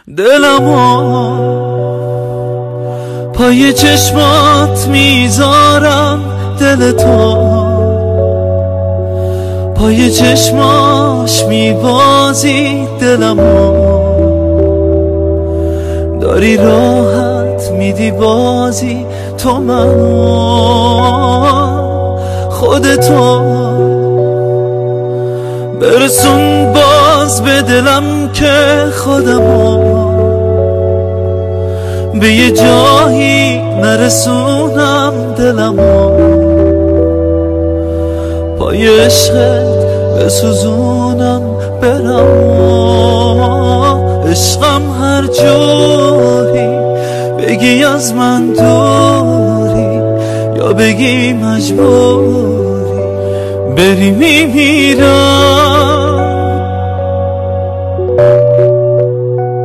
دلمو پای چشمات میذارم، دل تو پای چشماش میبازی، دلمو داری راحت میدی بازی، تو منو خودتو برسون باز به دلم که خودمو به یه جایی نرسونم، دلمو پای عشقت بسوزونم، برم عشقم هر جوری بگی از من دوری یا بگی مجبوری بری، میمیرم